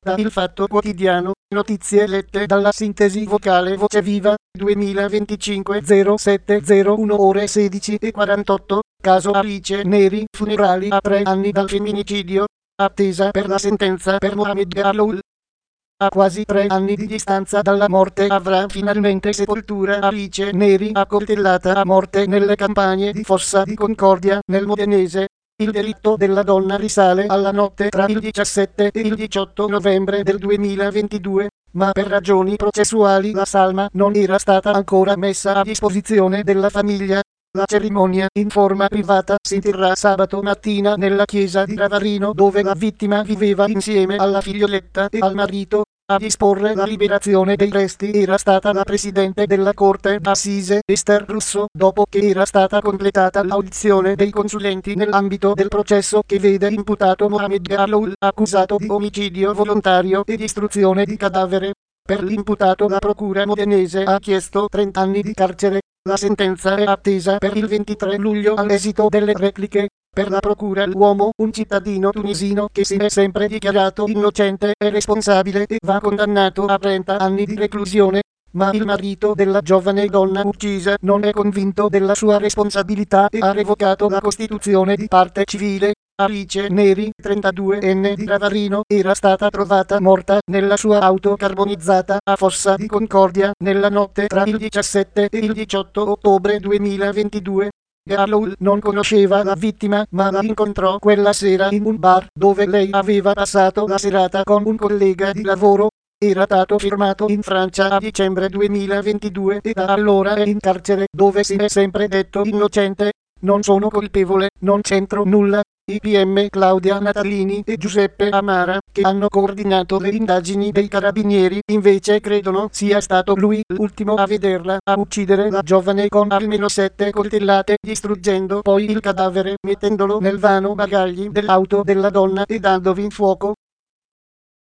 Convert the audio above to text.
Da Il Fatto Quotidiano, notizie lette dalla sintesi vocale Voce Viva, 2025 0701 ore 16:48, caso Alice Neri, funerali a 3 anni dal femminicidio, attesa per la sentenza per Mohamed Aloul. A quasi 3 anni di distanza dalla morte avrà finalmente sepoltura Alice Neri, accoltellata a morte nelle campagne di Fossa di Concordia, nel Modenese. Il delitto della donna risale alla notte tra il 17 e il 18 novembre del 2022, ma per ragioni processuali la salma non era stata ancora messa a disposizione della famiglia. La cerimonia in forma privata si terrà sabato mattina nella chiesa di Ravarino, dove la vittima viveva insieme alla figlioletta e al marito. A disporre la liberazione dei resti era stata la presidente della Corte d'Assise, Esther Russo, dopo che era stata completata l'audizione dei consulenti nell'ambito del processo che vede imputato Mohamed Aloul, accusato di omicidio volontario e distruzione di cadavere. Per l'imputato la procura modenese ha chiesto 30 anni di carcere. La sentenza è attesa per il 23 luglio all'esito delle repliche. Per la procura l'uomo, un cittadino tunisino che si è sempre dichiarato innocente, è responsabile e va condannato a 30 anni di reclusione, ma il marito della giovane donna uccisa non è convinto della sua responsabilità e ha revocato la costituzione di parte civile. Alice Neri, 32enne di Ravarino, era stata trovata morta nella sua auto carbonizzata a Fossa di Concordia nella notte tra il 17 e il 18 ottobre 2022. Aloul non conosceva la vittima, ma la incontrò quella sera in un bar dove lei aveva passato la serata con un collega di lavoro. Era stato firmato in Francia a dicembre 2022 e da allora è in carcere, dove si è sempre detto innocente. Non sono colpevole, non c'entro nulla. I PM Claudia Natalini e Giuseppe Amara, che hanno coordinato le indagini dei carabinieri, invece credono sia stato lui l'ultimo a vederla a uccidere la giovane con almeno 7 coltellate, distruggendo poi il cadavere mettendolo nel vano bagagli dell'auto della donna e dandovi fuoco.